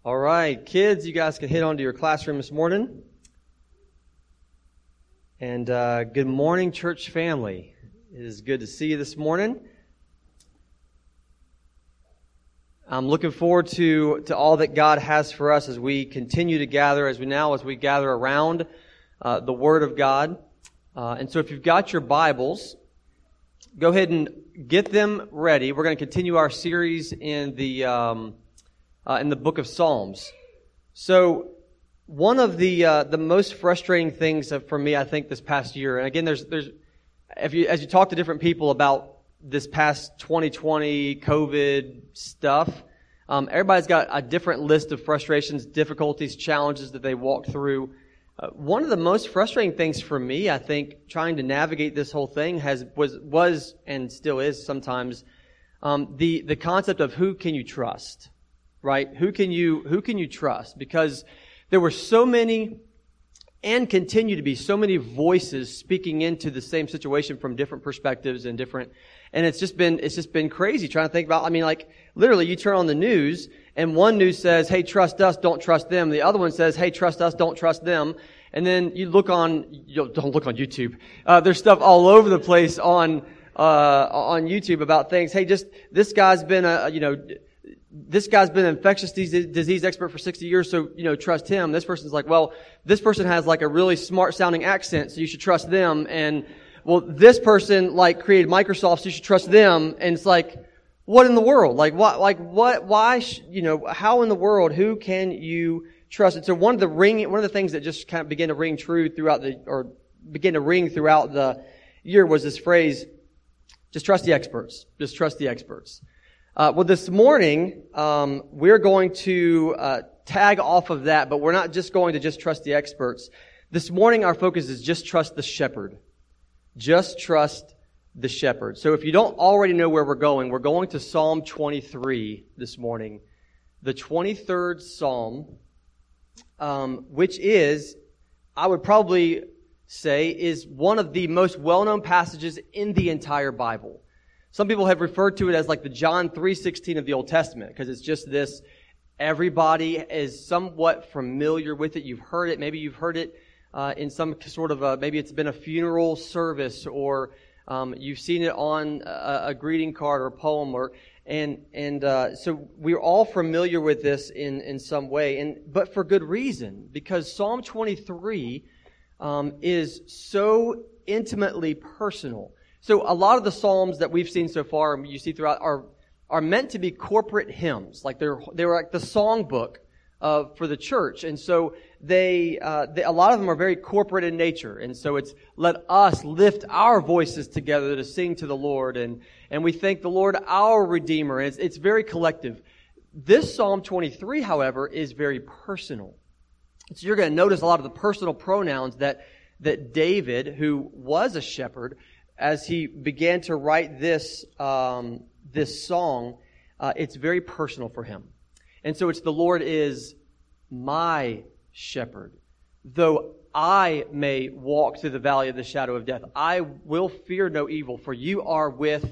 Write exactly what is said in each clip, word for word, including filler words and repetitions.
All right, kids, you guys can head on to your classroom this morning. And uh, good morning, church family. It is good to see you this morning. I'm looking forward to, to all that God has for us as we continue to gather, as we now, as we gather around uh, the Word of God. Uh, and so if you've got your Bibles, go ahead and get them ready. We're going to continue our series in the... Um, Uh, in the book of Psalms. So, one of the uh, the most frustrating things for me, I think, this past year, and again, there's there's if you as you talk to different people about this past twenty twenty COVID stuff, um, everybody's got a different list of frustrations, difficulties, challenges that they walk through. Uh, one of the most frustrating things for me, I think, trying to navigate this whole thing has was was and still is sometimes um, the the concept of who can you trust. Right? Who can you, who can you trust? Because there were so many and continue to be so many voices speaking into the same situation from different perspectives and different, and it's just been, it's just been crazy trying to think about, I mean, like, literally you turn on the news and one news says, hey, trust us, don't trust them. The other one says, hey, trust us, don't trust them. And then you look on, you don't look on YouTube. Uh, there's stuff all over the place on, uh, on YouTube about things. Hey, just, this guy's been a, you know, this guy's been an infectious disease expert for sixty years, so, you know, trust him. This person's like, well, this person has like a really smart sounding accent, so you should trust them. And, well, this person like created Microsoft, so you should trust them. And it's like, what in the world? Like, what, like, what, why, sh- you know, how in the world, who can you trust? And so one of the ring, one of the things that just kind of began to ring true throughout the, or began to ring throughout the year was this phrase, just trust the experts. Just trust the experts. Uh, well, this morning, um, we're going to uh, tag off of that, but we're not just going to just trust the experts. This morning, our focus is just trust the shepherd. Just trust the shepherd. So if you don't already know where we're going, we're going to Psalm twenty-three this morning. The twenty-third Psalm, um, which is, I would probably say, is one of the most well-known passages in the entire Bible. Some people have referred to it as like the John three sixteen of the Old Testament, because it's just this, everybody is somewhat familiar with it. You've heard it. Maybe you've heard it uh, in some sort of a, maybe it's been a funeral service, or um, you've seen it on a, a greeting card or a poem, or and and uh, so we're all familiar with this in, in some way, and but for good reason, because Psalm twenty-three um, is so intimately personal. So a lot of the Psalms that we've seen so far, you see throughout, are are meant to be corporate hymns. Like they're they're like the songbook uh, for the church, and so they, uh, they a lot of them are very corporate in nature. And so it's let us lift our voices together to sing to the Lord, and and we thank the Lord our Redeemer. And it's it's very collective. This Psalm twenty-three, however, is very personal. So you're going to notice a lot of the personal pronouns that that David, who was a shepherd, as he began to write this um, this song, uh, it's very personal for him. And so it's the Lord is my shepherd. Though I may walk through the valley of the shadow of death, I will fear no evil, for you are with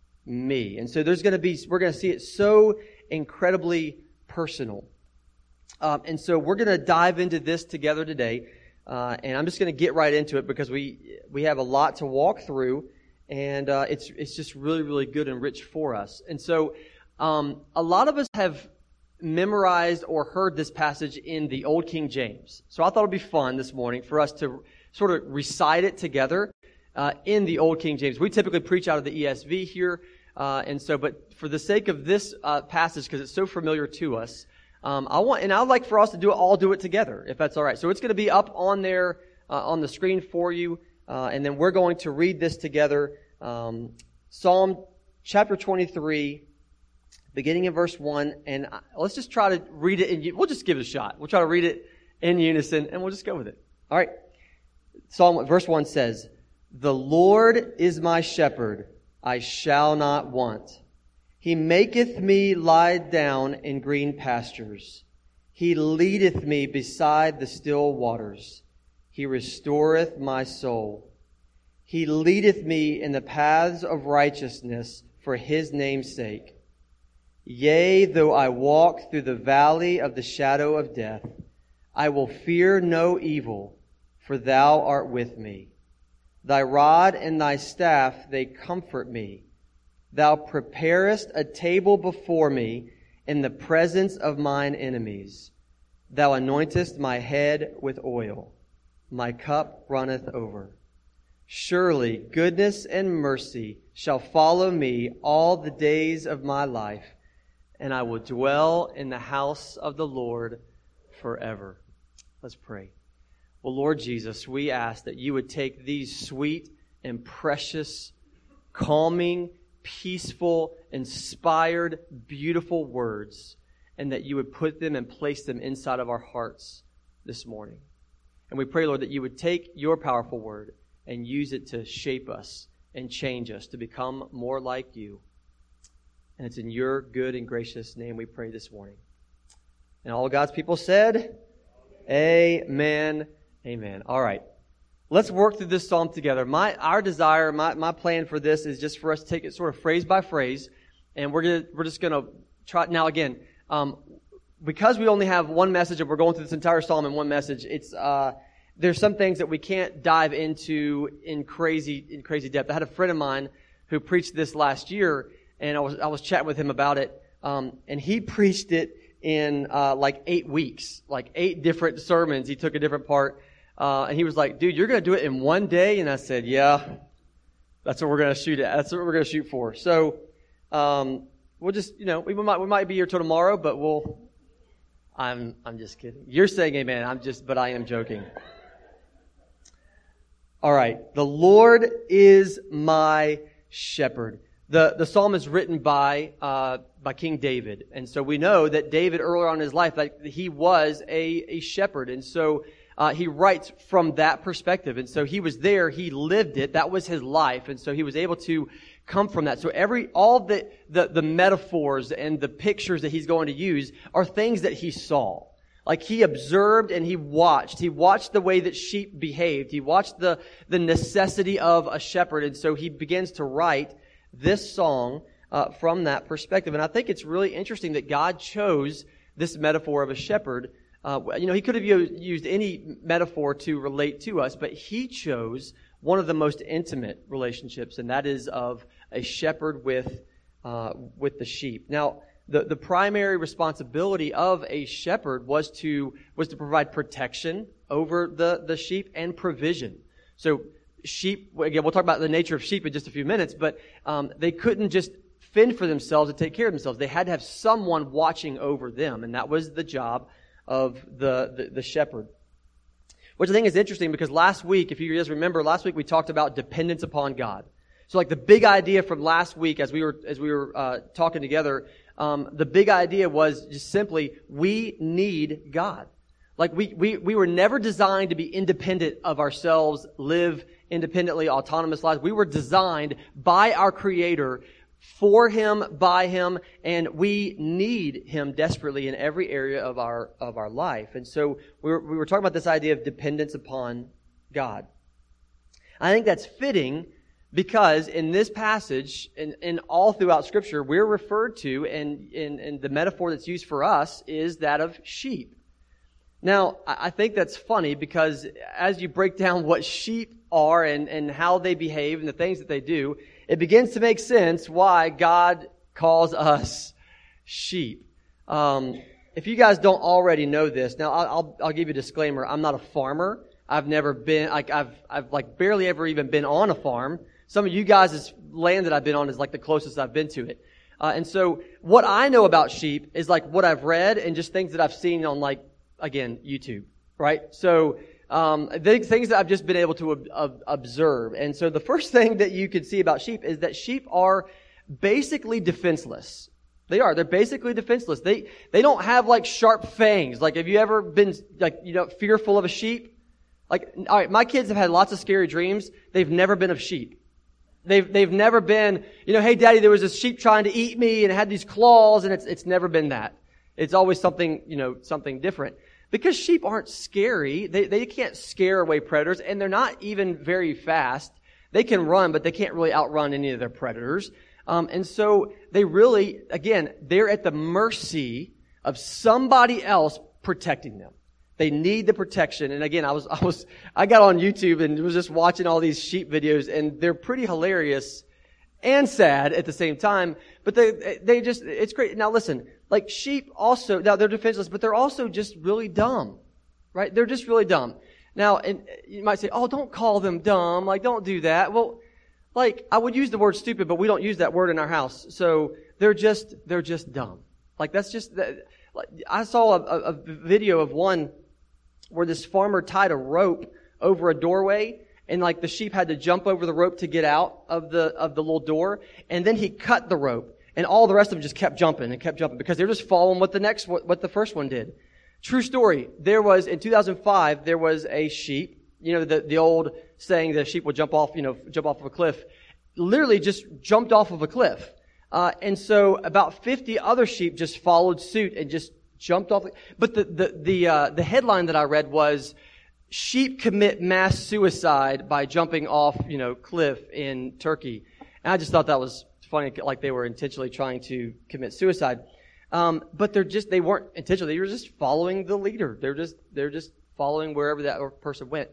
me. And so there's going to be, we're going to see it so incredibly personal. Um, and so we're going to dive into this together today. Uh, and I'm just going to get right into it because we we have a lot to walk through, and uh, it's it's just really, really good and rich for us. And so um, a lot of us have memorized or heard this passage in the Old King James. So I thought it would be fun this morning for us to sort of recite it together uh, in the Old King James. We typically preach out of the E S V here, uh, and so, but for the sake of this uh, passage, because it's so familiar to us, Um, I want, and I'd like for us to do it, all do it together, if that's all right. So it's going to be up on there, uh, on the screen for you, uh, and then we're going to read this together. Um, Psalm chapter twenty-three, beginning in verse one, and let's just try to read it. In, we'll just give it a shot. We'll try to read it in unison, and we'll just go with it. All right. Psalm verse one says, "The Lord is my shepherd; I shall not want. He maketh me lie down in green pastures. He leadeth me beside the still waters. He restoreth my soul. He leadeth me in the paths of righteousness for his name's sake. Yea, though I walk through the valley of the shadow of death, I will fear no evil, for thou art with me. Thy rod and thy staff, they comfort me. Thou preparest a table before me in the presence of mine enemies. Thou anointest my head with oil. My cup runneth over. Surely goodness and mercy shall follow me all the days of my life, and I will dwell in the house of the Lord forever. Let's pray. Well, Lord Jesus, we ask that you would take these sweet and precious, calming, peaceful, inspired, beautiful words, and that you would put them and place them inside of our hearts this morning. And we pray, Lord, that you would take your powerful word and use it to shape us and change us to become more like you. And it's in your good and gracious name we pray this morning. And all God's people said, Amen. Amen. All right. Let's work through this psalm together. My our desire, my, my plan for this is just for us to take it sort of phrase by phrase, and we're gonna we're just gonna try now again. Um, because we only have one message and we're going through this entire psalm in one message, it's uh there's some things that we can't dive into in crazy in crazy depth. I had a friend of mine who preached this last year, and I was I was chatting with him about it, um, and he preached it in uh, like eight weeks, like eight different sermons. He took a different part, uh, and he was like, "Dude, you're going to do it in one day?" And I said, "Yeah, that's what we're going to shoot at. That's what we're going to shoot for." So um, we'll just, you know, we might we might be here till tomorrow, but we'll. I'm I'm just kidding. You're saying amen. I'm just, but I am joking. All right, the Lord is my shepherd. The the psalm is written by uh, by King David, and so we know that David earlier on in his life, like he was a a shepherd, and so uh, he writes from that perspective, and so he was there, he lived it, that was his life, and so he was able to come from that. So every all the the, the metaphors and the pictures that he's going to use are things that he saw. Like he observed and he watched. He watched the way that sheep behaved. He watched the the necessity of a shepherd, and so he begins to write this song uh, from that perspective. And I think it's really interesting that God chose this metaphor of a shepherd. Uh, you know, he could have used any metaphor to relate to us, but he chose one of the most intimate relationships, and that is of a shepherd with uh, with the sheep. Now, the, the primary responsibility of a shepherd was to was to provide protection over the, the sheep and provision. So sheep, again, we'll talk about the nature of sheep in just a few minutes, but um, they couldn't just fend for themselves and take care of themselves. They had to have someone watching over them, and that was the job of the, the, the shepherd. Which I think is interesting because last week, if you guys remember, last week we talked about dependence upon God. So like the big idea from last week as we were as we were uh, talking together, um, the big idea was just simply we need God. Like we, we, we were never designed to be independent of ourselves, live independently, autonomous lives. We were designed by our Creator, for Him, by Him, and we need Him desperately in every area of our of our life. And so we were, we were talking about this idea of dependence upon God. I think that's fitting because in this passage, and, and all throughout Scripture, we're referred to, and, and, and the metaphor that's used for us is that of sheep. Now, I think that's funny because as you break down what sheep are and, and how they behave and the things that they do, it begins to make sense why God calls us sheep. Um, if you guys don't already know this, now I'll, I'll, I'll give you a disclaimer. I'm not a farmer. I've never been, like, I've, I've like barely ever even been on a farm. Some of you guys' land that I've been on is like the closest I've been to it. Uh, and so what I know about sheep is like what I've read and just things that I've seen on like, again, YouTube, right? So, um, the things that I've just been able to ob- ob- observe. And so the first thing that you can see about sheep is that sheep are basically defenseless. They are. They're basically defenseless. They, they don't have like sharp fangs. Like, have you ever been like, you know, fearful of a sheep? Like, all right, my kids have had lots of scary dreams. They've never been of sheep. They've, they've never been, you know, hey daddy, there was a sheep trying to eat me and it had these claws, and it's, it's never been that. It's always something, you know, something different. Because sheep aren't scary. They, they can't scare away predators, and they're not even very fast. They can run, but they can't really outrun any of their predators. Um, and so they really, again, they're at the mercy of somebody else protecting them. They need the protection. And again, I was, I was, I got on YouTube and was just watching all these sheep videos, and they're pretty hilarious and sad at the same time. But they, they just, it's great. Now listen, like sheep also, now they're defenseless, but they're also just really dumb, right? They're just really dumb. Now, and you might say, oh, don't call them dumb. Like, don't do that. Well, like, I would use the word stupid, but we don't use that word in our house. So they're just, they're just dumb. Like, that's just, like, I saw a, a, a video of one where this farmer tied a rope over a doorway, and like the sheep had to jump over the rope to get out of the of the little door, and then he cut the rope, and all the rest of them just kept jumping and kept jumping because they're just following what the next what, what the first one did. True story. There was in two thousand five there was a sheep. You know the the old saying that a sheep will jump off you know jump off of a cliff. Literally just jumped off of a cliff, uh, and so about fifty other sheep just followed suit and just jumped off. But the the the uh, the headline that I read was, sheep commit mass suicide by jumping off, you know, cliff in Turkey. And I just thought that was funny, like they were intentionally trying to commit suicide. Um, but they're just, they weren't intentionally, they were just following the leader. They're just, they're just following wherever that person went.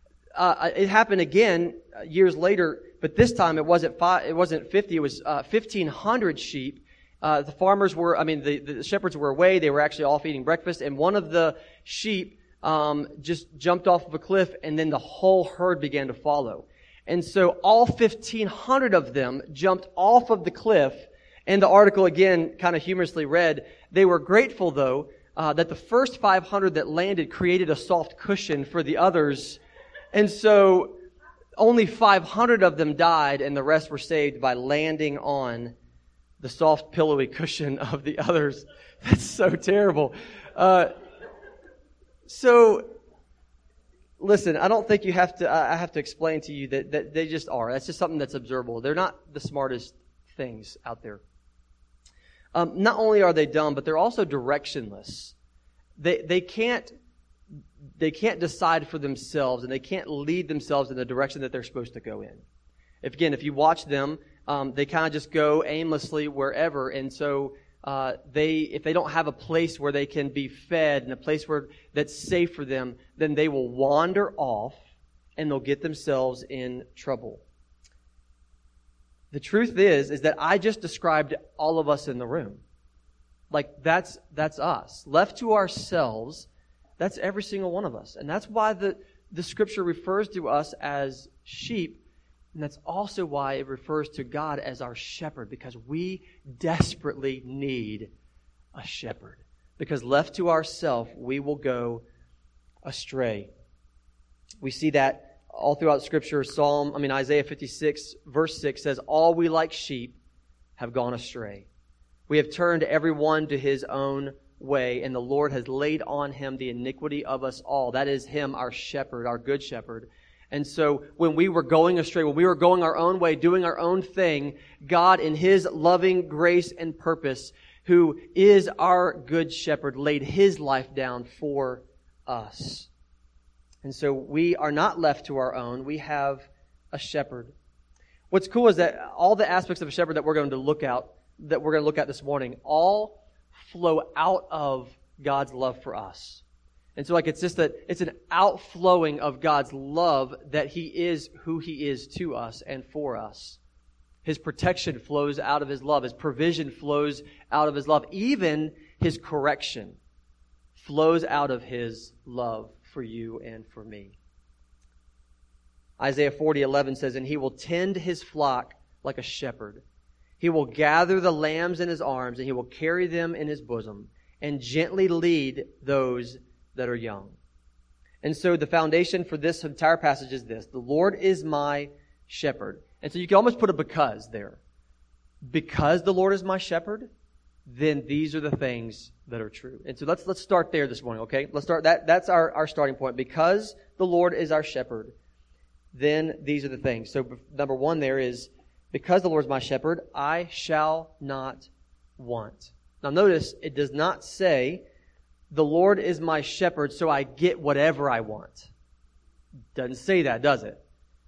Uh, it happened again years later, but this time it wasn't five, it wasn't fifty, it was uh, fifteen hundred sheep. Uh, the farmers were, I mean, the, the shepherds were away. They were actually off eating breakfast, and one of the sheep um, just jumped off of a cliff, and then the whole herd began to follow. And so all fifteen hundred of them jumped off of the cliff, and the article again kind of humorously read, they were grateful though uh, that the first five hundred that landed created a soft cushion for the others, and so only five hundred of them died, and the rest were saved by landing on the soft, pillowy cushion of the others. That's so terrible. Uh, so, listen, I don't think you have to, I have to explain to you that, that they just are. That's just something that's observable. They're not the smartest things out there. Um, not only are they dumb, but they're also directionless. They, they can't, they can't decide for themselves, and they can't lead themselves in the direction that they're supposed to go in. If, again, if you watch them, Um, they kind of just go aimlessly wherever, and so uh, they, if they don't have a place where they can be fed and a place where that's safe for them, then they will wander off and they'll get themselves in trouble. The truth is, is that I just described all of us in the room. Like that's that's us, left to ourselves. That's every single one of us, and that's why the the Scripture refers to us as sheep. And that's also why it refers to God as our shepherd, because we desperately need a shepherd. Because left to ourselves, we will go astray. We see that all throughout Scripture. Psalm, I mean Isaiah fifty-six, verse six says, "All we like sheep have gone astray. We have turned every one to his own way, and the Lord has laid on him the iniquity of us all." That is him, our shepherd, our good shepherd. And so when we were going astray, when we were going our own way, doing our own thing, God in His loving grace and purpose, who is our good shepherd, laid His life down for us. And so we are not left to our own. We have a shepherd. What's cool is that all the aspects of a shepherd that we're going to look at, that we're going to look at this morning, all flow out of God's love for us. And so like it's just that it's an outflowing of God's love that He is who He is to us and for us. His protection flows out of His love. His provision flows out of His love. Even His correction flows out of His love for you and for me. Isaiah forty eleven says, "And He will tend His flock like a shepherd. He will gather the lambs in His arms, and He will carry them in His bosom, and gently lead those that are young." And so the foundation for this entire passage is this: the Lord is my shepherd. And so you can almost put a because there. Because the Lord is my shepherd, then these are the things that are true. And so let's let's start there this morning, okay? Let's start that that's our, our starting point. Because the Lord is our shepherd, then these are the things. So number one there is, because the Lord is my shepherd, I shall not want. Now notice, it does not say, the Lord is my shepherd, so I get whatever I want. Doesn't say that, does it?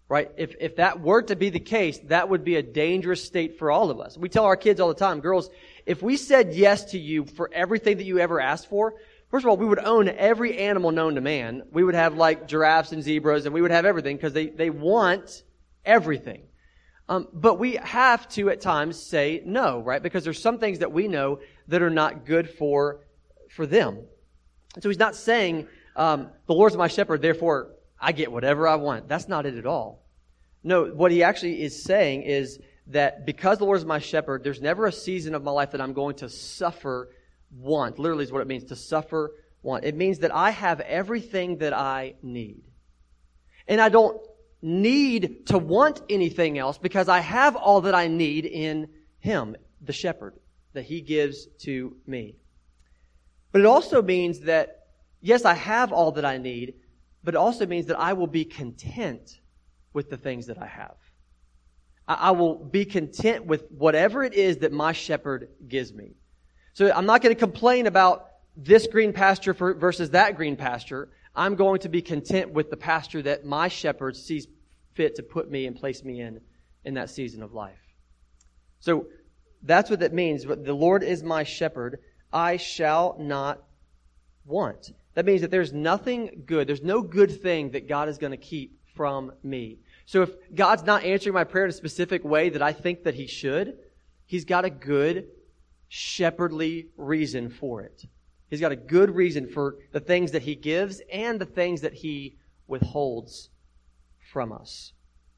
right? If if that were to be the case, that would be a dangerous state for all of us. We tell our kids all the time, girls, if we said yes to you for everything that you ever asked for, first of all, we would own every animal known to man. We would have like giraffes and zebras, and we would have everything because they, they want everything. Um, but we have to at times say no, right? Because there's some things that we know that are not good for, for them. And so he's not saying, um, the Lord's my shepherd, therefore I get whatever I want. That's not it at all. No, what he actually is saying is that because the Lord is my shepherd, there's never a season of my life that I'm going to suffer want. Literally is what it means, to suffer want. It means that I have everything that I need. And I don't need to want anything else because I have all that I need in Him, the shepherd, that He gives to me. But it also means that, yes, I have all that I need, but it also means that I will be content with the things that I have. I, I will be content with whatever it is that my shepherd gives me. So I'm not going to complain about this green pasture for, versus that green pasture. I'm going to be content with the pasture that my shepherd sees fit to put me and place me in in that season of life. So that's what that means. The Lord is my shepherd. I shall not want. That means that there's nothing good. There's no good thing that God is going to keep from me. So if God's not answering my prayer in a specific way that I think that He should, He's got a good shepherdly reason for it. He's got a good reason for the things that He gives and the things that He withholds from us.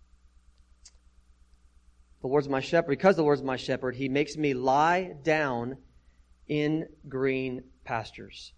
The Lord's my shepherd. Because the Lord's my shepherd, He makes me lie down in green pastures.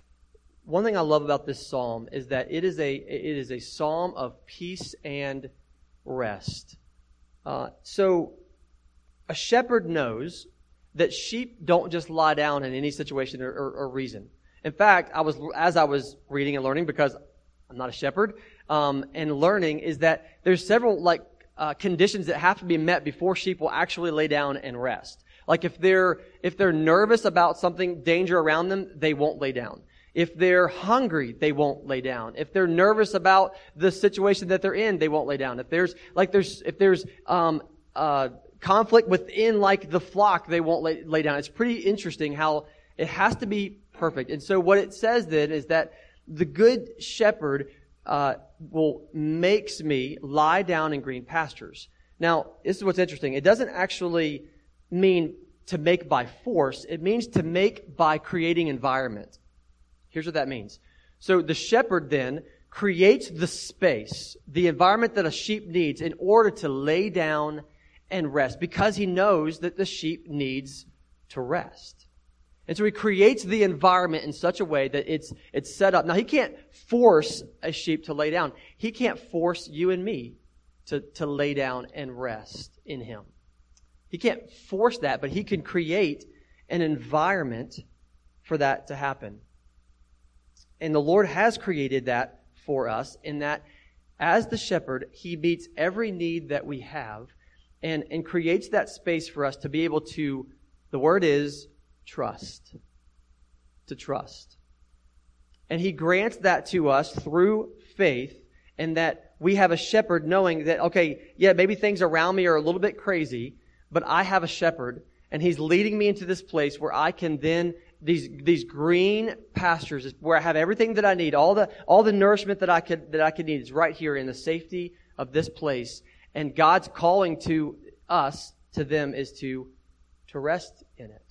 One thing I love about this psalm is that it is a it is a psalm of peace and rest. Uh, so a shepherd knows that sheep don't just lie down in any situation or, or, or reason. In fact, I was as I was reading and learning, because I'm not a shepherd, um, and learning is that there's several like uh, conditions that have to be met before sheep will actually lay down and rest. Like if they're if they're nervous about something, danger around them, they won't lay down. If they're hungry, they won't lay down. If they're nervous about the situation that they're in, they won't lay down. If there's like there's if there's um uh conflict within like the flock, they won't lay, lay down. It's pretty interesting how it has to be perfect. And so what it says then is that the good shepherd uh will makes me lie down in green pastures. Now, this is what's interesting. It doesn't actually mean to make by force. It means to make by creating environment. Here's what that means. So the shepherd then creates the space, the environment that a sheep needs in order to lay down and rest, because he knows that the sheep needs to rest. And so he creates the environment in such a way that it's it's set up. Now, he can't force a sheep to lay down. He can't force you and me to, to lay down and rest in Him. He can't force that, but He can create an environment for that to happen. And the Lord has created that for us, in that as the shepherd, He meets every need that we have and, and creates that space for us to be able to, the word is, trust. To trust. And He grants that to us through faith, and that we have a shepherd knowing that, okay, yeah, maybe things around me are a little bit crazy, but I have a shepherd, and He's leading me into this place where I can then These these green pastures where I have everything that I need, all the all the nourishment that I could that I could need is right here in the safety of this place. And God's calling to us, to them, is to to rest in it.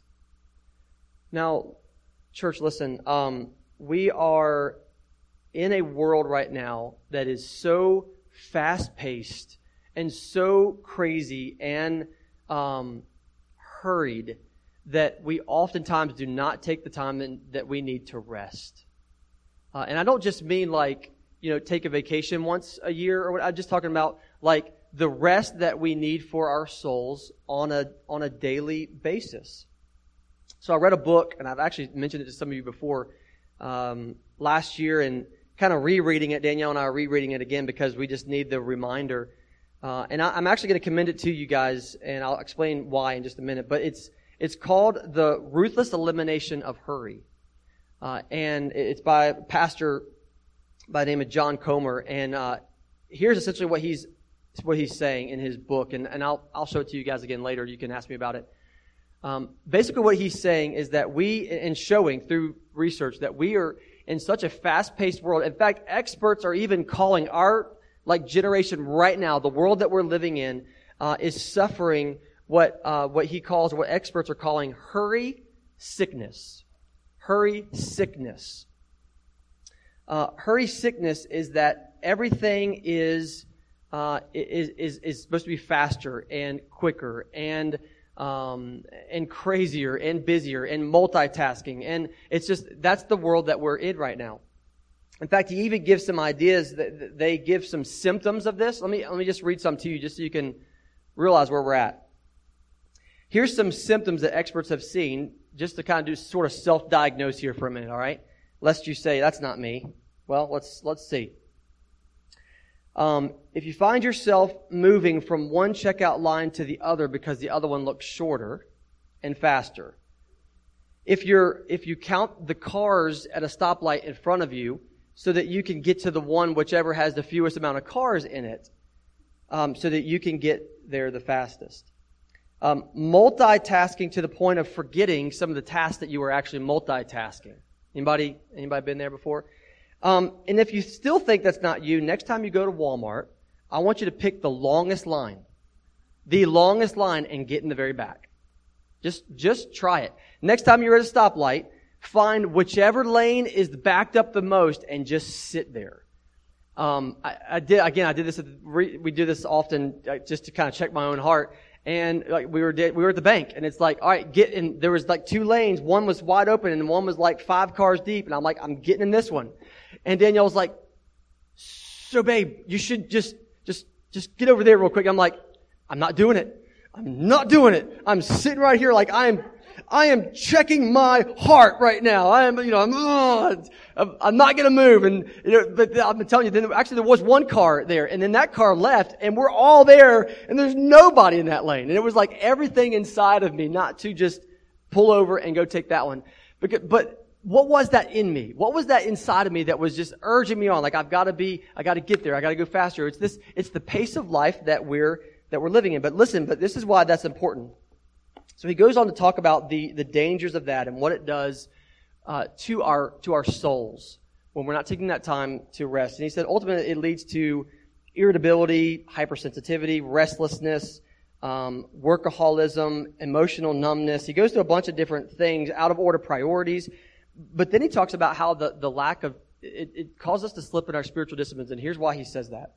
Now, church, listen. Um, we are in a world right now that is so fast-paced and so crazy and um, hurried, that we oftentimes do not take the time in, that we need to rest. Uh, and I don't just mean like, you know, take a vacation once a year, or what. I'm just talking about like the rest that we need for our souls on a on a daily basis. So I read a book, and I've actually mentioned it to some of you before, um, last year, and kind of rereading it. Danielle and I are rereading it again because we just need the reminder. Uh, and I, I'm actually going to commend it to you guys, and I'll explain why in just a minute. But it's It's called The Ruthless Elimination of Hurry. Uh, and it's by a pastor by the name of John Comer. And uh, here's essentially what he's It's what he's saying in his book, and, and I'll I'll show it to you guys again later. You can ask me about it. Um, basically, what he's saying is that we, and showing through research, that we are in such a fast-paced world. In fact, experts are even calling our like generation right now, the world that we're living in, uh, is suffering what uh, what he calls, what experts are calling, hurry sickness. Hurry sickness. Uh, hurry sickness is that everything is uh, is is is supposed to be faster and quicker and um, and crazier and busier and multitasking, and it's just that's the world that we're in right now. In fact, he even gives some ideas that they give some symptoms of this. Let me let me just read some to you, just so you can realize where we're at. Here's some symptoms that experts have seen, just to kind of do sort of self-diagnose here for a minute, all right? Lest you say, that's not me. Well, let's let's see. Um, if you find yourself moving from one checkout line to the other because the other one looks shorter and faster. If you're if you count the cars at a stoplight in front of you so that you can get to the one whichever has the fewest amount of cars in it, um, so that you can get there the fastest. Um, multitasking to the point of forgetting some of the tasks that you were actually multitasking. Anybody, anybody been there before? Um, and if you still think that's not you, next time you go to Walmart, I want you to pick the longest line. The longest line and get in the very back. Just, just try it. Next time you're at a stoplight, find whichever lane is backed up the most and just sit there. Um, I, I did, again, I did this, at the, we do this often uh, just to kind of check my own heart. And like we were we were at the bank, and it's like, all right, get in. There was like two lanes. One was wide open, and one was like five cars deep. And I'm like, I'm getting in this one. And Danielle was like, so babe, you should just just just get over there real quick. I'm like, I'm not doing it. I'm not doing it. I'm sitting right here like I am. I am checking my heart right now. I am, you know, I'm, oh, I'm not going to move. And, you know, but I'm telling you, then actually there was one car there, and then that car left, and we're all there, and there's nobody in that lane. And it was like everything inside of me not to just pull over and go take that one. But, but what was that in me? What was that inside of me that was just urging me on? Like, I've got to be, I got to get there. I got to go faster. It's this, it's the pace of life that we're, that we're living in. But listen, but this is why that's important. So he goes on to talk about the, the dangers of that and what it does uh, to our to our souls when we're not taking that time to rest. And he said ultimately it leads to irritability, hypersensitivity, restlessness, um, workaholism, emotional numbness. He goes through a bunch of different things, out of order priorities. But then he talks about how the, the lack of, it, it causes us to slip in our spiritual disciplines. And here's why he says that.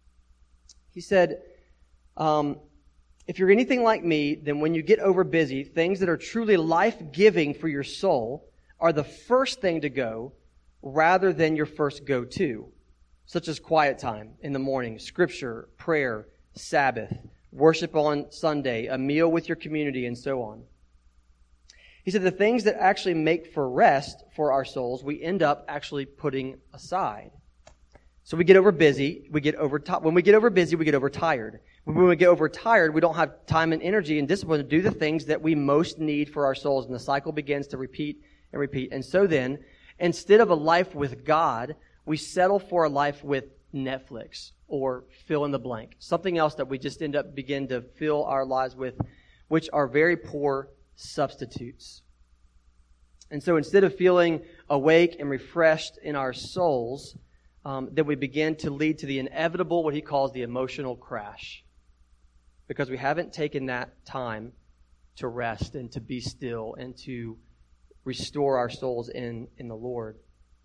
He said, um, if you're anything like me, then when you get over busy, things that are truly life-giving for your soul are the first thing to go rather than your first go-to, such as quiet time in the morning, scripture, prayer, Sabbath, worship on Sunday, a meal with your community, and so on. He said the things that actually make for rest for our souls, we end up actually putting aside. So we get over busy, we get over when we get over busy, we get overtired. When we get overtired, we don't have time and energy and discipline to do the things that we most need for our souls, and the cycle begins to repeat and repeat. And so then, instead of a life with God, we settle for a life with Netflix or fill in the blank. Something else that we just end up begin to fill our lives with, which are very poor substitutes. And so instead of feeling awake and refreshed in our souls, um, then we begin to lead to the inevitable, what he calls the emotional crash. Because we haven't taken that time to rest and to be still and to restore our souls in, in the Lord.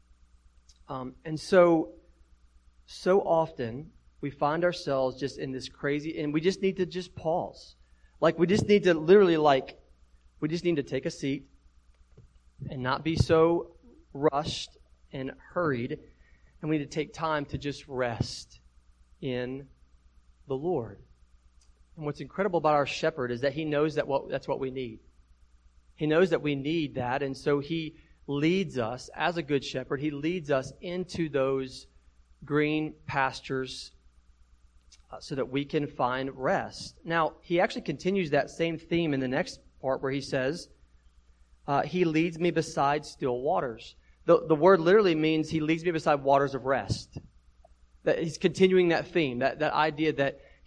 Um, and so, so often we find ourselves just in this crazy, and we just need to just pause. Like we just need to literally like, we just need to take a seat and not be so rushed and hurried. And we need to take time to just rest in the Lord. And what's incredible about our shepherd is that he knows that what, that's what we need. He knows that we need that, and so he leads us, as a good shepherd, he leads us into those green pastures uh, so that we can find rest. Now, he actually continues that same theme in the next part where he says, uh, he leads me beside still waters. The, the word literally means he leads me beside waters of rest. That he's continuing that theme, that, that idea that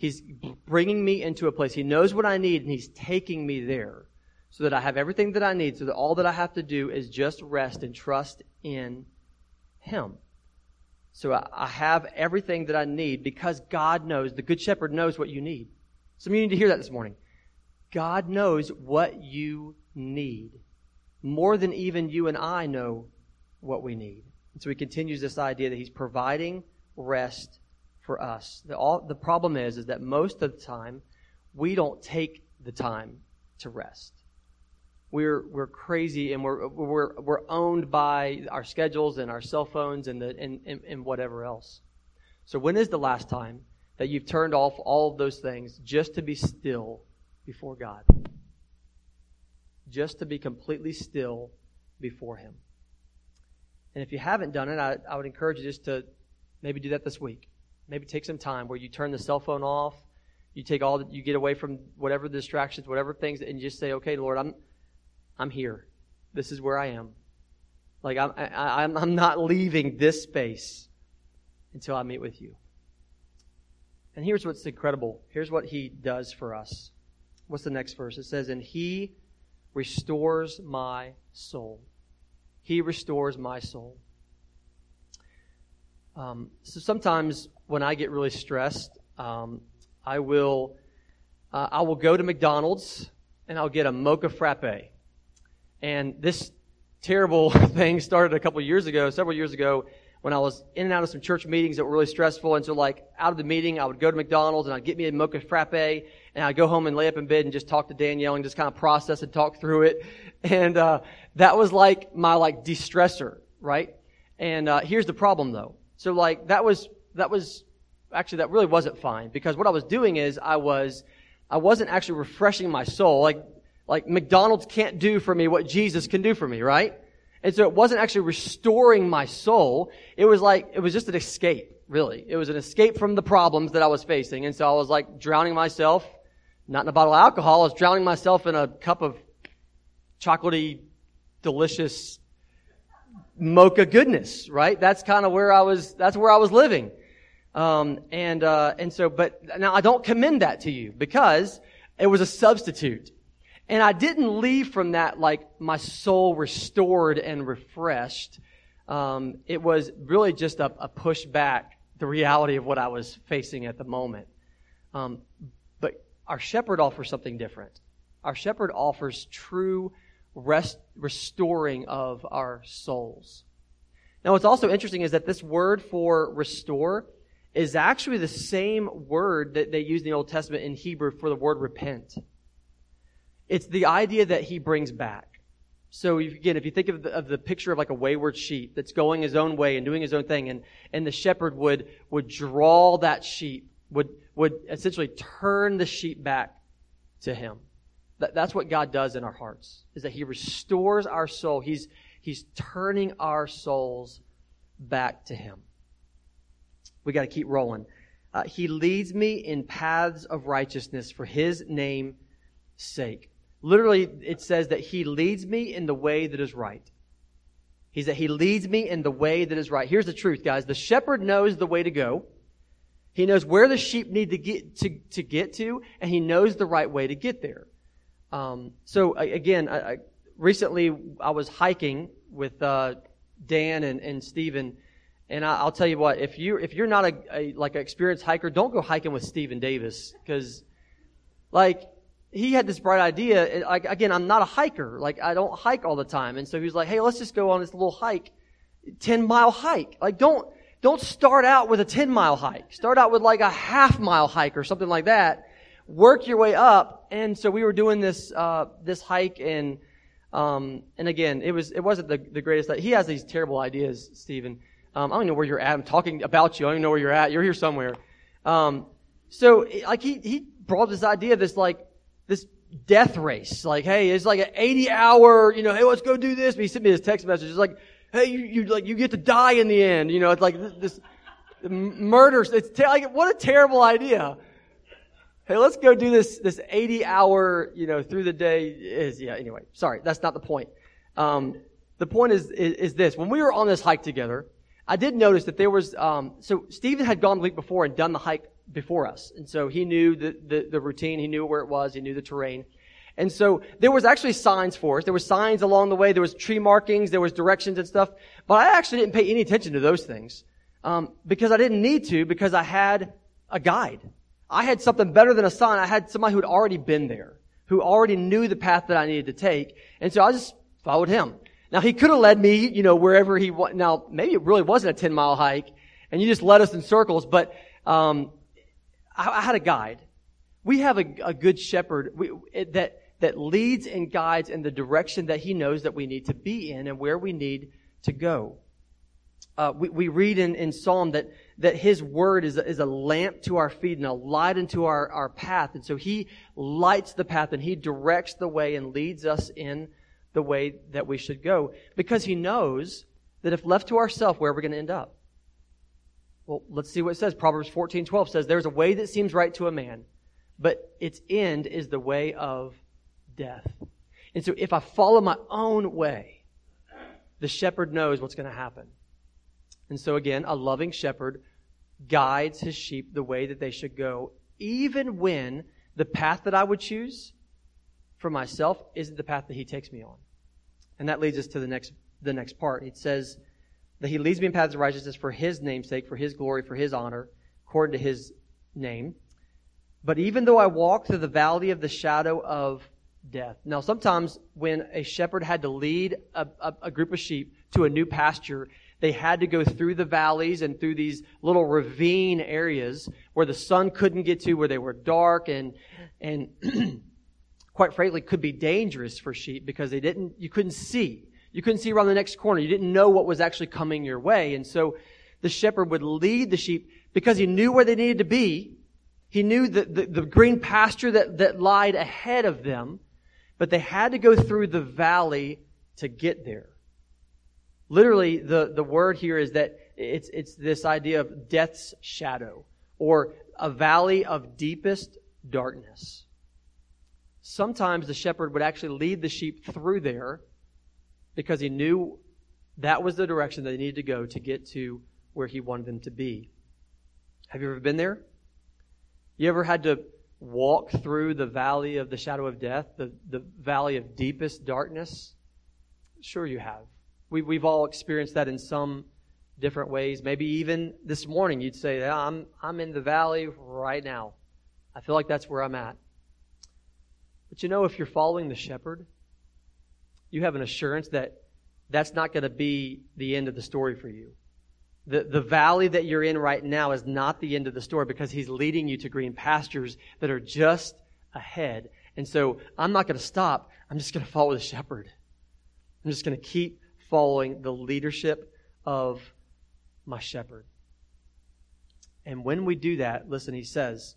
He's bringing me into a place. He knows what I need, and He's taking me there so that I have everything that I need, so that all that I have to do is just rest and trust in Him. So I, I have everything that I need because God knows, the Good Shepherd knows what you need. Some of you need to hear that this morning. God knows what you need more than even you and I know what we need. And so He continues this idea that He's providing rest for us. The, all, the problem is, is that most of the time, we don't take the time to rest. We're we're crazy and we're we're we're owned by our schedules and our cell phones and the and, and, and whatever else. So when is the last time that you've turned off all of those things just to be still before God? Just to be completely still before Him. And if you haven't done it, I, I would encourage you just to maybe do that this week. Maybe take some time where you turn the cell phone off, you take all that, you get away from whatever distractions, whatever things, and you just say, okay, Lord, I'm I'm here. This is where I am. Like I'm I, I'm I'm not leaving this space until I meet with you. And here's what's incredible. Here's what He does for us. What's the next verse? It says, and He restores my soul. He restores my soul. Um, so sometimes when I get really stressed, um, I will uh, I will go to McDonald's and I'll get a mocha frappe. And this terrible thing started a couple of years ago, several years ago, when I was in and out of some church meetings that were really stressful. And so, like, out of the meeting, I would go to McDonald's and I'd get me a mocha frappe, and I'd go home and lay up in bed and just talk to Danielle and just kind of process and talk through it. And uh, that was like my like de-stressor, right? And uh, here's the problem, though. So, like, that was that was actually that really wasn't fine, because what I was doing is I was I wasn't actually refreshing my soul. Like. Like McDonald's can't do for me what Jesus can do for me, right? And so it wasn't actually restoring my soul. It was like, it was just an escape, really. It was an escape from the problems that I was facing. And so I was like drowning myself, not in a bottle of alcohol, I was drowning myself in a cup of chocolatey, delicious mocha goodness, right? That's kind of where I was, that's where I was living. Um, and, uh, and so, but now I don't commend that to you because it was a substitute. And I didn't leave from that like my soul restored and refreshed. Um, it was really just a, a push back, the reality of what I was facing at the moment. Um, but our shepherd offers something different. Our shepherd offers true rest, restoring of our souls. Now, what's also interesting is that this word for restore is actually the same word that they use in the Old Testament in Hebrew for the word repent. It's the idea that He brings back. So if, again, if you think of the, of the picture of like a wayward sheep that's going his own way and doing his own thing, and, and the shepherd would, would draw that sheep, would, would essentially turn the sheep back to Him. That, that's what God does in our hearts, is that He restores our soul. He's, he's turning our souls back to Him. We got to keep rolling. Uh, he leads me in paths of righteousness for His name's sake. Literally, it says that He leads me in the way that is right. He's that He leads me in the way that is right. Here's the truth, guys. The shepherd knows the way to go. He knows where the sheep need to get to, to get to, and He knows the right way to get there. Um, so again, I, I, recently I was hiking with uh, Dan and, and Stephen, and I, I'll tell you what: if you if you're not a, a like an experienced hiker, don't go hiking with Stephen Davis, because like. He had this bright idea. Like, again, I'm not a hiker. Like, I don't hike all the time. And so he was like, hey, let's just go on this little hike, ten mile hike. Like, don't, don't start out with a ten mile hike. Start out with like a half mile hike or something like that. Work your way up. And so we were doing this, uh, this hike, and, um, and again, it was, it wasn't the, the greatest. He has these terrible ideas, Stephen. Um, I don't know where you're at. I'm talking about you. I don't even know where you're at. You're here somewhere. Um, so like he, he brought this idea of this like, this death race. Like, hey, it's like an eighty hour, you know, hey, let's go do this. But he sent me this text message. It's like, hey, you, you like, you get to die in the end. You know, it's like this, this murder. It's ter- like, what a terrible idea. Hey, let's go do this, this eighty hour, you know, through the day is, yeah, anyway, sorry. That's not the point. Um, the point is, is, is this. When we were on this hike together, I did notice that there was, um, so Stephen had gone the week before and done the hike before us. And so he knew the, the, the routine. He knew where it was. He knew the terrain. And so there was actually signs for us. There were signs along the way. There was tree markings. There was directions and stuff. But I actually didn't pay any attention to those things um, because I didn't need to because I had a guide. I had something better than a sign. I had somebody who had already been there, who already knew the path that I needed to take. And so I just followed him. Now, he could have led me, you know, wherever he was. Now, maybe it really wasn't a ten-mile hike, and you just led us in circles, but um, I, I had a guide. We have a, a good shepherd we, it, that that leads and guides in the direction that he knows that we need to be in and where we need to go. Uh, we, we read in, in Psalm that, that his word is a, is a lamp to our feet and a light into our, our path. And so he lights the path and he directs the way and leads us in the way that we should go because he knows that if left to ourselves, where are we going to end up? Well, let's see what it says. Proverbs fourteen twelve says, there's a way that seems right to a man, but its end is the way of death. And so if I follow my own way, the shepherd knows what's going to happen. And so again, a loving shepherd guides his sheep the way that they should go, even when the path that I would choose for myself isn't the path that he takes me on. And that leads us to the next the next part. It says that he leads me in paths of righteousness for his name's sake, for his glory, for his honor, according to his name. But even though I walk through the valley of the shadow of death. Now, sometimes when a shepherd had to lead a, a, a group of sheep to a new pasture, they had to go through the valleys and through these little ravine areas where the sun couldn't get to, where they were dark and and quite frankly could be dangerous for sheep because they didn't you couldn't see. You couldn't see around the next corner. You didn't know what was actually coming your way. And so the shepherd would lead the sheep because he knew where they needed to be. He knew the, the, the green pasture that, that lied ahead of them, but they had to go through the valley to get there. Literally, the, the word here is that it's, it's this idea of death's shadow or a valley of deepest darkness. Sometimes the shepherd would actually lead the sheep through there because he knew that was the direction they needed to go to get to where he wanted them to be. Have you ever been there? You ever had to walk through the valley of the shadow of death, the, the valley of deepest darkness? Sure you have. We, we've all experienced that in some different ways. Maybe even this morning you'd say, yeah, I'm, I'm in the valley right now. I feel like that's where I'm at. But you know, if you're following the shepherd, you have an assurance that that's not going to be the end of the story for you. The, the valley that you're in right now is not the end of the story because he's leading you to green pastures that are just ahead. And so I'm not going to stop. I'm just going to follow the shepherd. I'm just going to keep following the leadership of my shepherd. And when we do that, listen, he says,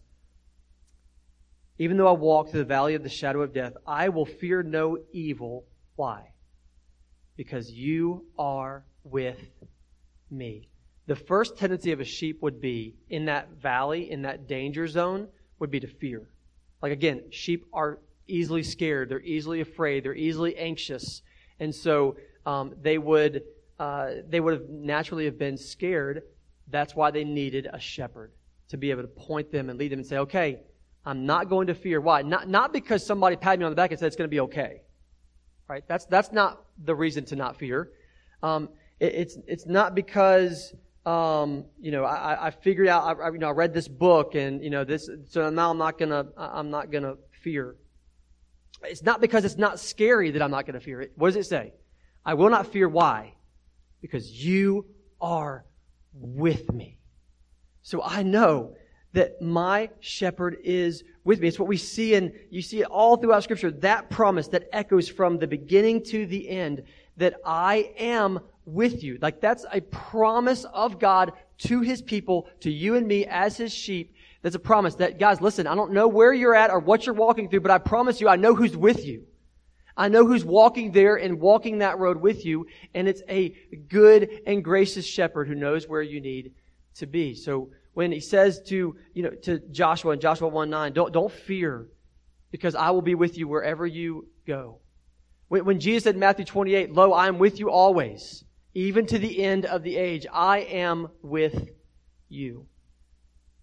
even though I walk through the valley of the shadow of death, I will fear no evil. Why? Because you are with me. The first tendency of a sheep would be, in that valley, in that danger zone, would be to fear. Like again, sheep are easily scared. They're easily afraid. They're easily anxious. And so um, they would uh, they would have naturally have been scared. That's why they needed a shepherd to be able to point them and lead them and say, okay, I'm not going to fear. Why? Not not because somebody patted me on the back and said it's going to be okay. Right? That's that's not the reason to not fear. Um, it, it's it's not because um, you know I, I figured out I, you know I read this book and you know this so now I'm not gonna I'm not gonna fear. It's not because it's not scary that I'm not gonna fear it. What does it say? I will not fear. Why? Because you are with me. So I know that my shepherd is with me. It's what we see in, you see it all throughout Scripture, that promise that echoes from the beginning to the end, that I am with you. Like that's a promise of God to His people, to you and me as His sheep. That's a promise that, guys, listen, I don't know where you're at or what you're walking through, but I promise you, I know who's with you. I know who's walking there and walking that road with you, and it's a good and gracious shepherd who knows where you need to be. So when he says to, you know, to Joshua in Joshua one nine, don't, don't fear because I will be with you wherever you go. When, when Jesus said in Matthew twenty-eight, lo, I am with you always, even to the end of the age. I am with you.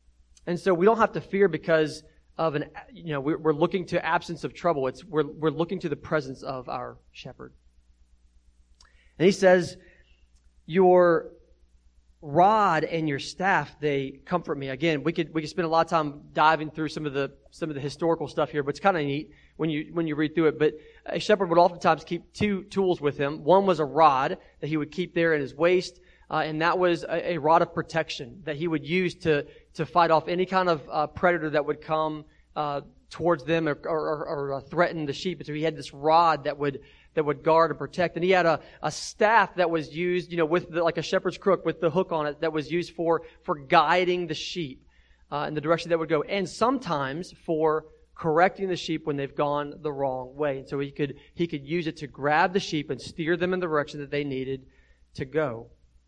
And so we don't have to fear because of an, you know, we're, we're looking to absence of trouble. It's, we're, we're looking to the presence of our shepherd. And he says, your rod and your staff, they comfort me. Again, we could, we could spend a lot of time diving through some of the, some of the historical stuff here, but it's kind of neat when you, when you read through it. But a shepherd would oftentimes keep two tools with him. One was a rod that he would keep there in his waist. Uh, and that was a, a rod of protection that he would use to, to fight off any kind of uh, predator that would come uh, towards them or, or, or, or threaten the sheep. And so he had this rod that would that would guard and protect. And he had a, a staff that was used, you know, with the, like a shepherd's crook with the hook on it that was used for for guiding the sheep uh, in the direction that would go, and sometimes for correcting the sheep when they've gone the wrong way. And so he could he could use it to grab the sheep and steer them in the direction that they needed to go.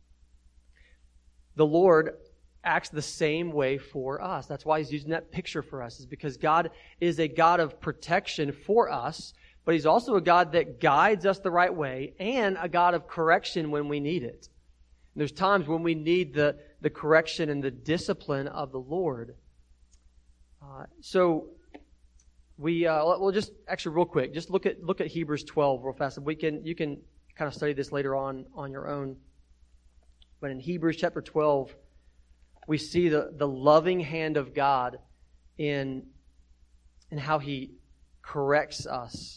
The Lord acts the same way for us. That's why he's using that picture for us, is because God is a God of protection for us, but he's also a God that guides us the right way and a God of correction when we need it. And there's times when we need the, the correction and the discipline of the Lord. Uh, so we uh, we'll just actually real quick just look at look at Hebrews twelve real fast. We can you can kind of study this later on on your own. But in Hebrews chapter twelve, we see the, the loving hand of God in, in how he corrects us.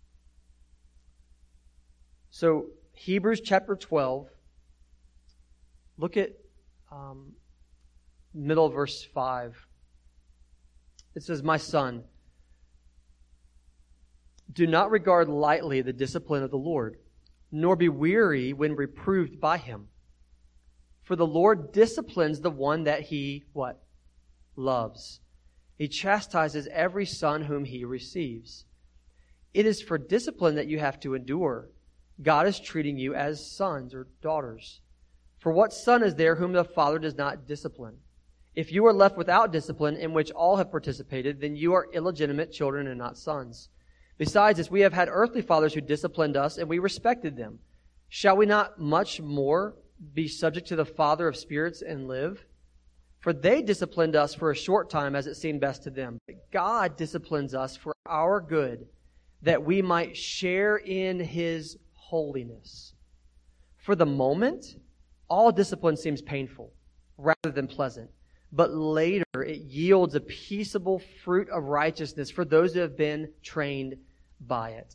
So Hebrews chapter twelve, look at um, middle of verse five. It says, "My son, do not regard lightly the discipline of the Lord, nor be weary when reproved by him. For the Lord disciplines the one that he," what? "Loves. He chastises every son whom he receives. It is for discipline that you have to endure. God is treating you as sons or daughters. For what son is there whom the father does not discipline? If you are left without discipline, in which all have participated, then you are illegitimate children and not sons. Besides this, we have had earthly fathers who disciplined us, and we respected them. Shall we not much more be subject to the Father of spirits and live? For they disciplined us for a short time as it seemed best to them. But God disciplines us for our good, that we might share in his holiness. For the moment, all discipline seems painful rather than pleasant. But later it yields a peaceable fruit of righteousness for those who have been trained by it."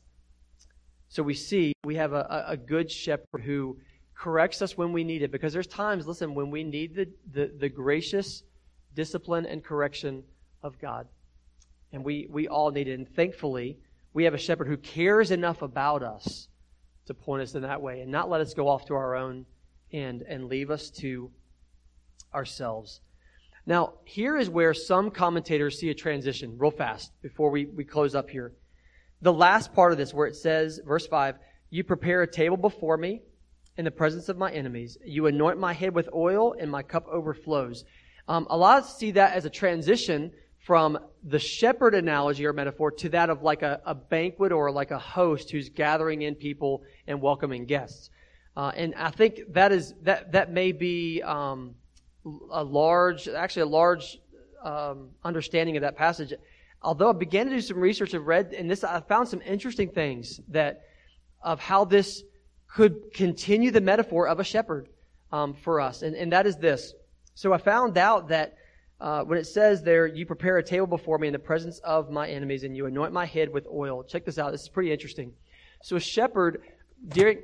So we see we have a, a good shepherd who corrects us when we need it, because there's times, listen, when we need the, the, the gracious discipline and correction of God. And we, we all need it. And thankfully, we have a shepherd who cares enough about us to point us in that way and not let us go off to our own end and leave us to ourselves. Now, here is where some commentators see a transition real fast before we, we close up here. The last part of this where it says, verse five, "You prepare a table before me in the presence of my enemies. You anoint my head with oil, and my cup overflows." Um, a lot see that as a transition from the shepherd analogy or metaphor to that of like a, a banquet or like a host who's gathering in people and welcoming guests. Uh, and I think that is that that may be um, a large, actually a large um, understanding of that passage. Although I began to do some research and read, and this I found some interesting things that of how this could continue the metaphor of a shepherd um, for us. And, and that is this. So I found out that uh, when it says there, "You prepare a table before me in the presence of my enemies, and you anoint my head with oil." Check this out. This is pretty interesting. So a shepherd, during,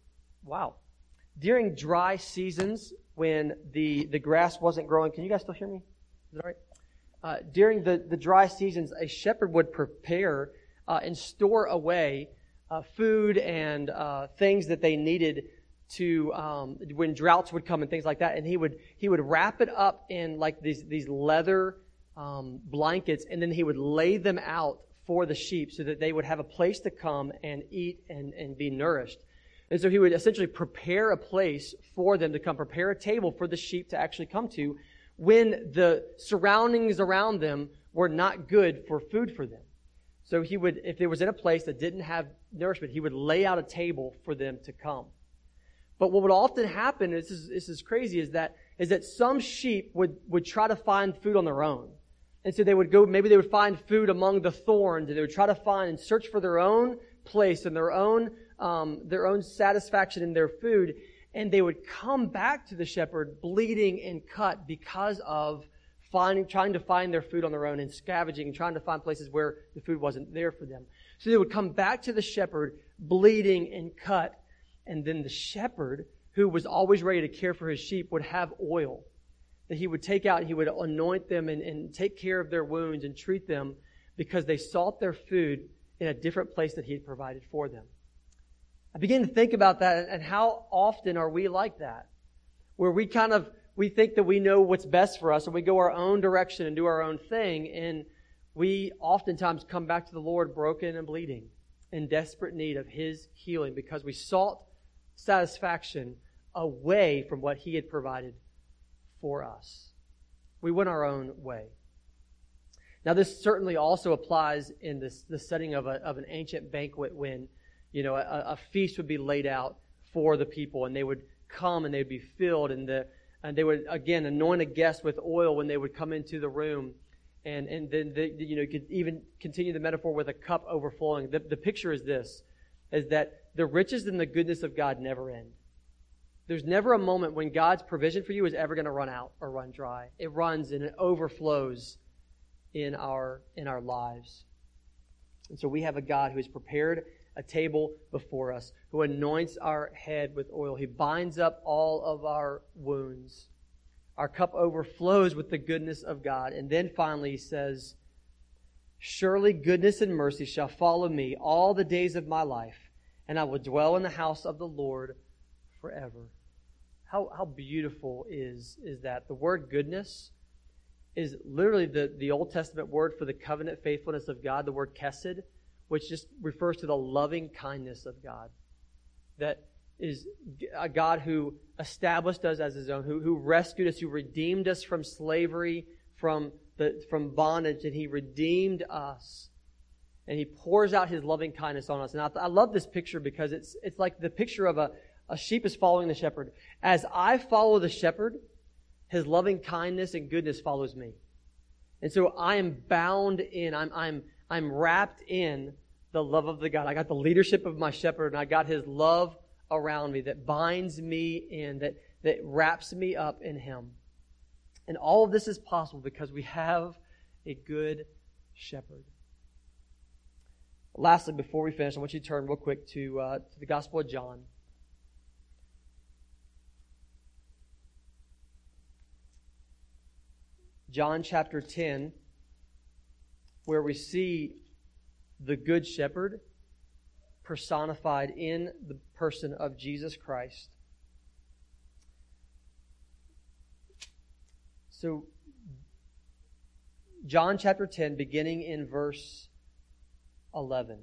wow, during dry seasons when the, the grass wasn't growing. Can you guys still hear me? Is that all right? Uh, during the, the dry seasons, a shepherd would prepare uh, and store away Uh, food and uh, things that they needed to um, when droughts would come and things like that, and he would he would wrap it up in like these these leather um, blankets, and then he would lay them out for the sheep so that they would have a place to come and eat and and be nourished. And so he would essentially prepare a place for them to come, prepare a table for the sheep to actually come to when the surroundings around them were not good for food for them. So he would, if there was in a place that didn't have nourishment, he would lay out a table for them to come. But what would often happen, this is, this is crazy, is that, is that some sheep would, would try to find food on their own. And so they would go, maybe they would find food among the thorns, and they would try to find and search for their own place and their own, um, their own satisfaction in their food. And they would come back to the shepherd bleeding and cut because of finding, trying to find their food on their own and scavenging and trying to find places where the food wasn't there for them. So they would come back to the shepherd bleeding and cut. And then the shepherd, who was always ready to care for his sheep, would have oil that he would take out and he would anoint them and, and take care of their wounds and treat them because they sought their food in a different place that he had provided for them. I began to think about that, and how often are we like that? Where we kind of, we think that we know what's best for us and we go our own direction and do our own thing, and we oftentimes come back to the Lord broken and bleeding, in desperate need of His healing because we sought satisfaction away from what He had provided for us. We went our own way. Now, this certainly also applies in this, the setting of, a, of an ancient banquet when, you know, a, a feast would be laid out for the people, and they would come and they'd be filled, and the and they would again anoint a guest with oil when they would come into the room, and and then the, you know you could even continue the metaphor with a cup overflowing. The, the picture is this: is that the riches and the goodness of God never end. There's never a moment when God's provision for you is ever going to run out or run dry. It runs and it overflows in our in our lives. And so we have a God who has prepared a table before us, who anoints our head with oil. He binds up all of our wounds. Our cup overflows with the goodness of God. And then finally he says, "Surely goodness and mercy shall follow me all the days of my life, and I will dwell in the house of the Lord forever." How how beautiful is, is that? The word goodness is literally the, the Old Testament word for the covenant faithfulness of God, the word kesed, which just refers to the loving kindness of God. That is a God who established us as His own, who, who rescued us, who redeemed us from slavery, from the from bondage, and He redeemed us. And He pours out His loving kindness on us. And I, I love this picture because it's it's like the picture of a, a sheep is following the shepherd. As I follow the shepherd, His loving kindness and goodness follows me. And so I am bound in, I'm I'm I'm wrapped in the love of the God. I got the leadership of my shepherd, and I got His love around me that binds me in, that, that wraps me up in Him. And all of this is possible because we have a good shepherd. Lastly, before we finish, I want you to turn real quick to, uh, to the Gospel of John. John chapter ten, where we see the Good Shepherd personified in the person of Jesus Christ. So, John chapter ten, beginning in verse eleven.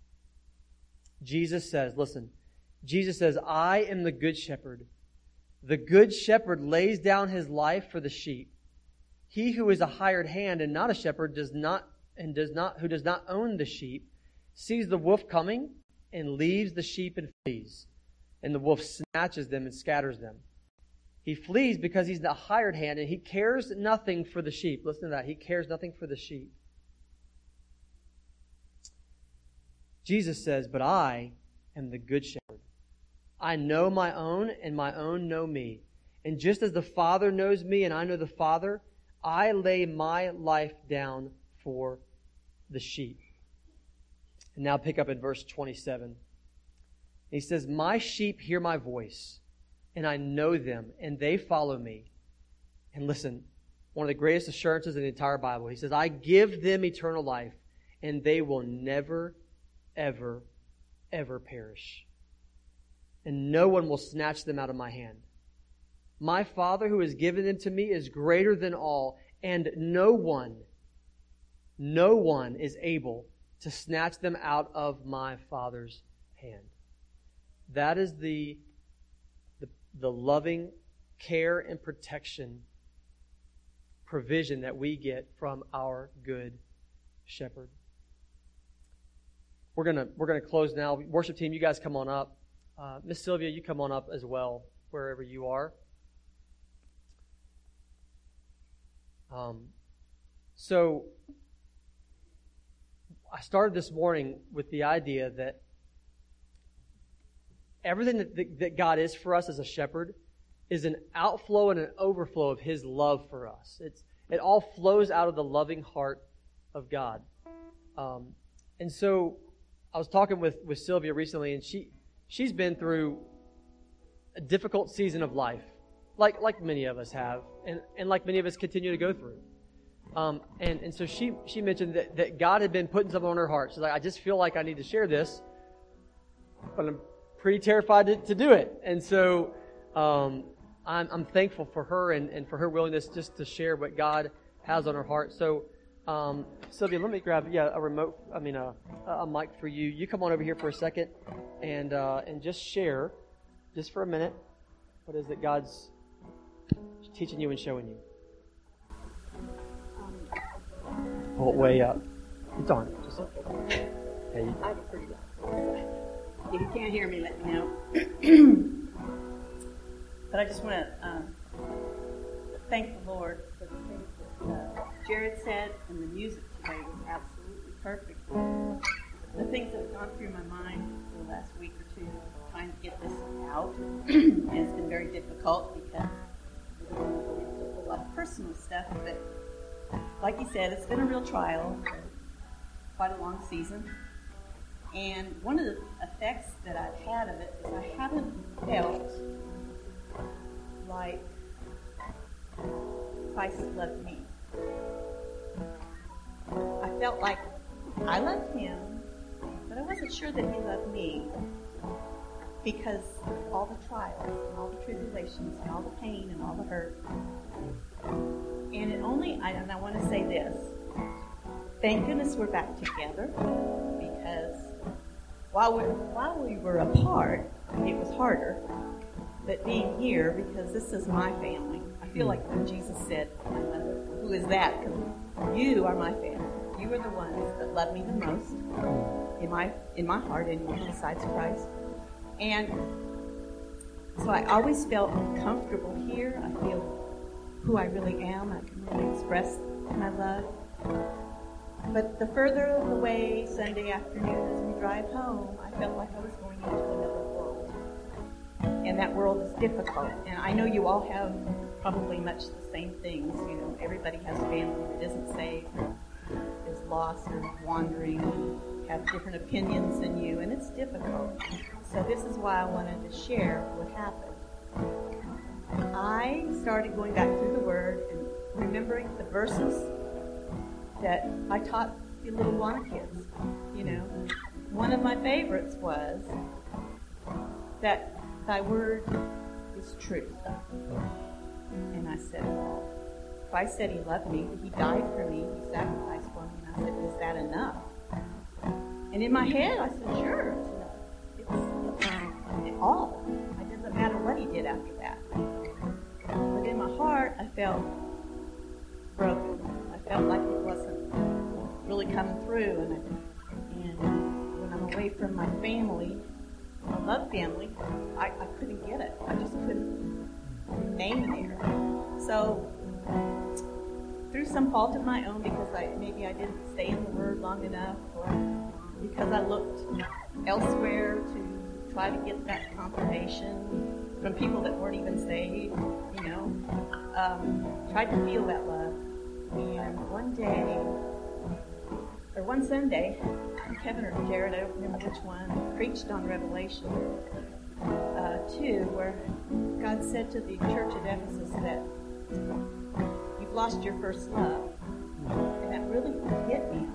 Jesus says, listen, Jesus says, "I am the Good Shepherd. The Good Shepherd lays down his life for the sheep. He who is a hired hand and not a shepherd does not and does not who does not own the sheep sees the wolf coming and leaves the sheep and flees. And the wolf snatches them and scatters them. He flees because he's the hired hand and he cares nothing for the sheep." Listen to that. He cares nothing for the sheep. Jesus says, "But I am the Good Shepherd. I know my own and my own know me. And just as the Father knows me and I know the Father, I lay my life down for the sheep." And now pick up in verse twenty-seven. He says, "My sheep hear my voice, and I know them, and they follow me." And listen, one of the greatest assurances in the entire Bible. He says, "I give them eternal life, and they will never, ever, ever perish. And no one will snatch them out of my hand. My Father who has given them to me is greater than all, and no one, no one is able to snatch them out of my Father's hand." That is the, the, the loving care and protection, provision that we get from our Good Shepherd. We're gonna we're gonna close now. Worship team, you guys come on up. Uh, Miss Sylvia, you come on up as well, wherever you are. Um, so I started this morning with the idea that everything that, that God is for us as a shepherd is an outflow and an overflow of His love for us. It's it all flows out of the loving heart of God. Um, and so I was talking with, with Sylvia recently, and she she's been through a difficult season of life, like like many of us have, and, and like many of us continue to go through. Um, and, and so she she mentioned that, that God had been putting something on her heart. She's like, I just feel like I need to share this, but I'm pretty terrified to, to do it. And so um, I'm, I'm thankful for her and, and for her willingness just to share what God has on her heart. So um, Sylvia, let me grab yeah a remote, I mean a, a mic for you. You come on over here for a second and uh, and just share, just for a minute, what is it God's teaching you and showing you. Pull it way up. It's on. Just okay. You, I have a pretty loud. If you can't hear me, let me know. But I just want to um, thank the Lord for the things that uh, Jared said, and the music today was absolutely perfect. The things that have gone through my mind for the last week or two, trying to get this out, has been very difficult because it's a lot of personal stuff. But like you said, it's been a real trial, quite a long season. And one of the effects that I've had of it is I haven't felt like Christ loved me. I felt like I loved Him, but I wasn't sure that He loved me because of all the trials and all the tribulations and all the pain and all the hurt. And it only, I, and I want to say this, thank goodness we're back together, because while we while we were apart, it was harder. But being here, because this is my family, I feel like when Jesus said, my mother, who is that? Because you are my family. You are the ones that love me the most in my in my heart, anyway, besides Christ. And so I always felt comfortable here. I feel who I really am. I can really express my love. But the further away Sunday afternoon as we drive home, I felt like I was going into another world. And that world is difficult. And I know you all have probably much the same things. You know, everybody has family that isn't saved, or is lost, or wandering, have different opinions than you, and it's difficult. So this is why I wanted to share what happened. I started going back through the Word and remembering the verses that I taught the little Wana kids. You know, one of my favorites was that Thy Word is truth. And I said, well, Christ said He loved me, He died for me, He sacrificed for me. And I said, is that enough? And in my head, I said, sure, it's enough. It's, it's all. It doesn't matter what He did after that. But in my heart, I felt broken. I felt like it wasn't really coming through. And, I, and when I'm away from my family, my love family, I, I couldn't get it. I just couldn't remain there. So, through some fault of my own, because I maybe I didn't stay in the Word long enough, or because I looked elsewhere to try to get that confirmation from people that weren't even saved, you know, um, tried to feel that love. And one day, or one Sunday, Kevin or Jared, I don't remember which one, preached on Revelation uh, two, where God said to the church at Ephesus that you've lost your first love. And that really hit me.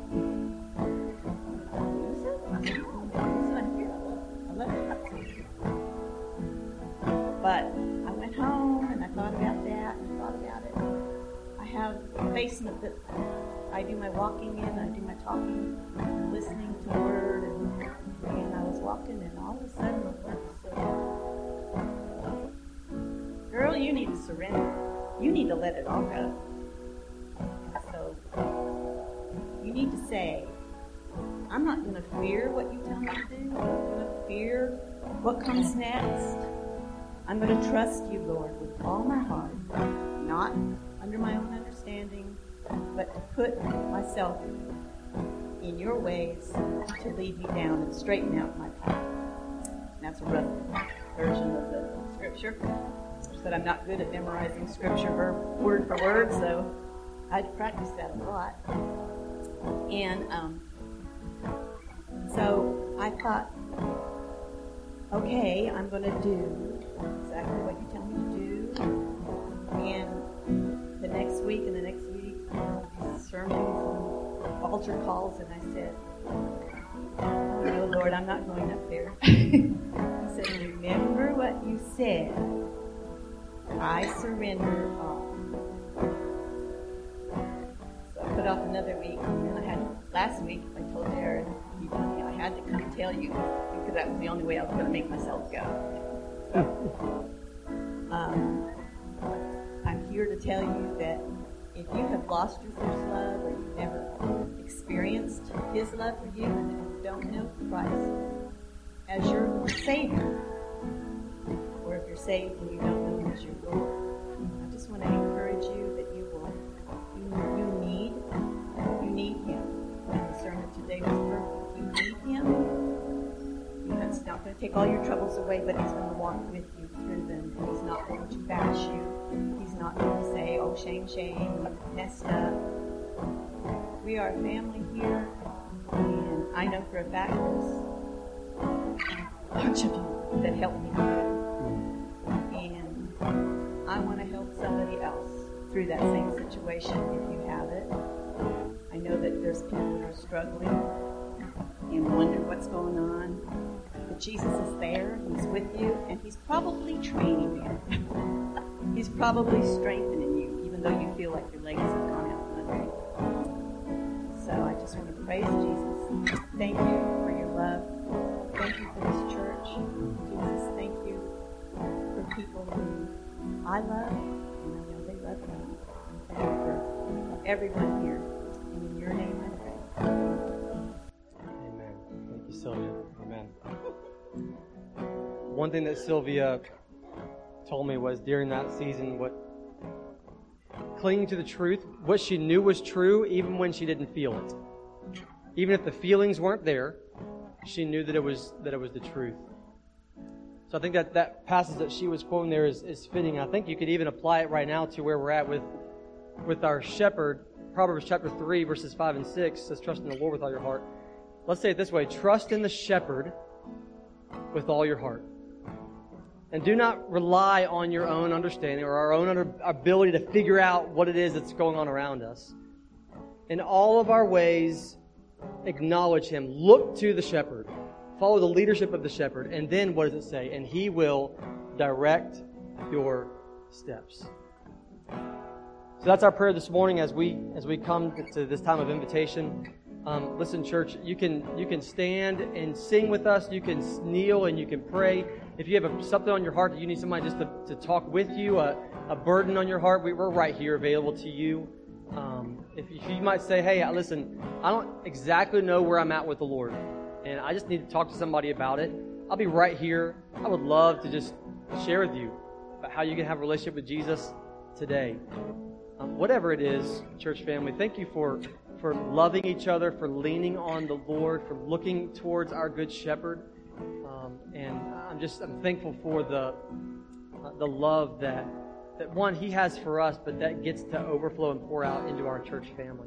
Is it? I said, no, I'm here. I love it. But I went home and I thought about that and I thought about it. I have a basement that I do my walking in, I do my talking, and listening to the Word, and, and I was walking, and all of a sudden the Lord said, girl, you need to surrender. You need to let it all go. And so you need to say, I'm not going to fear what you tell me to do. I'm not going to fear what comes next. I'm going to trust you, Lord, with all my heart, not under my own understanding, but to put myself in your ways to lead me down and straighten out my path. And that's a rough version of the scripture. But I'm not good at memorizing scripture word for word, so I practice that a lot. And um, so I thought, okay, I'm going to do exactly what you tell me to do. And the next week and the next week, these sermons and altar calls, and I said, no, Lord, I'm not going up there. He said, remember what you said. I surrender all. So I put off another week, and then I had, last week, I told Darren, he told me I had to come tell you, because that was the only way I was going to make myself go. So, um, I'm here to tell you that if you have lost your first love, or you've never experienced His love for you, and you don't know Christ as your Savior, or if you're saved and you don't know Him as your Lord, I just want to encourage you that you will, you, you need, you need Him. And the sermon today was perfect. You need Him. You know, it's not going to take all your troubles away, but He's going to walk with you through them. And He's not going to bash you. He's not going to say, oh, shame, shame, you messed up. We are a family here, and I know for a fact there's a bunch of you that helped me through. And I want to help somebody else through that same situation if you have it. I know that there's people that are struggling and wonder what's going on. But Jesus is there, He's with you, and He's probably training you. He's probably strengthening you, even though you feel like your legs have gone out from under you. So I just want to praise Jesus. Thank you for your love. Thank you for this church. Jesus, thank you for people who I love, and I know they love me. Thank you for everyone here. And in your name I pray. Amen. Thank you, Sylvia. Amen. One thing that Sylvia told me was during that season, what clinging to the truth, what she knew was true, even when she didn't feel it. Even if the feelings weren't there, she knew that it was that it was the truth. So I think that that passage that she was quoting there is, is fitting. I think you could even apply it right now to where we're at with with our shepherd. Proverbs chapter three, verses five and six says, trust in the Lord with all your heart. Let's say it this way, trust in the shepherd with all your heart. And do not rely on your own understanding or our own under, ability to figure out what it is that's going on around us. In all of our ways, acknowledge Him. Look to the shepherd. Follow the leadership of the shepherd. And then what does it say? And He will direct your steps. So that's our prayer this morning as we as we come to this time of invitation. Um, listen, church, you can you can stand and sing with us. You can kneel and you can pray. If you have a, something on your heart that you need somebody just to, to talk with you, a, a burden on your heart, we, we're right here available to you. Um, if, if you might say, hey, listen, I don't exactly know where I'm at with the Lord, and I just need to talk to somebody about it, I'll be right here. I would love to just share with you about how you can have a relationship with Jesus today. Um, whatever it is, church family, thank you for, for loving each other, for leaning on the Lord, for looking towards our good shepherd. Um, and I'm just I'm thankful for the uh, the love that, that, one, He has for us, but that gets to overflow and pour out into our church family.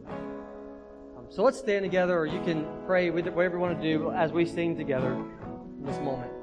Um, so let's stand together, or you can pray with whatever you want to do as we sing together in this moment.